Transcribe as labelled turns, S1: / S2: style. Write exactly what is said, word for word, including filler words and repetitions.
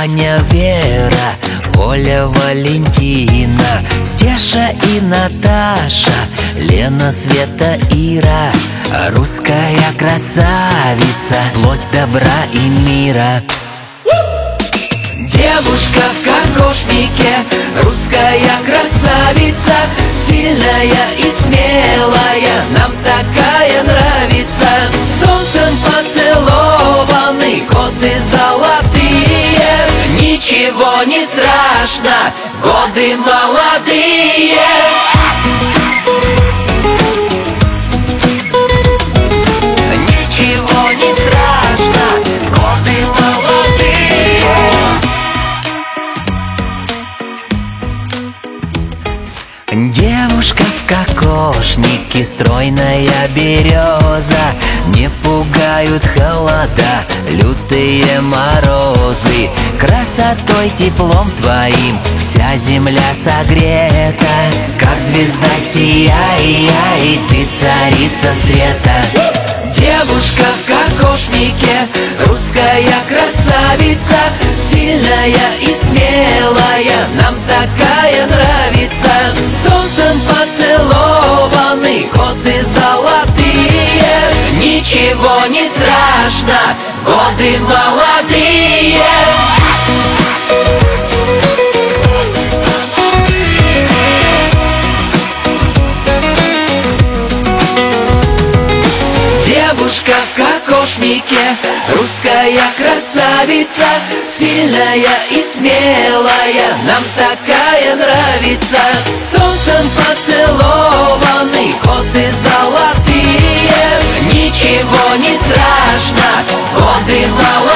S1: Аня, Вера, Оля, Валентина, Стеша и Наташа, Лена, Света, Ира. Русская красавица, плоть добра и мира. Девушка в кокошнике, русская красавица, сильная и смелая, нам такая нравится. Солнцем поцелованы, косы золотые, ничего не страшно, годы молодые. Ничего не страшно, годы молодые. Девушка в кокошнике, стройная береза, не пугают холода, лютые морозы. Красотой, теплом твоим вся земля согрета, как звезда сияй, ты царица света. Девушка в кокошнике, русская красавица, сильная и смелая, нам такая нравится. Солнцем поцелованы, косы золотые, ничего не страшно, годы молодые. Девушка в кокошнике, русская красавица, сильная и смелая, нам такая нравится. Солнцем поцелованы, косы золотые, ничего не страшно, годы молодые.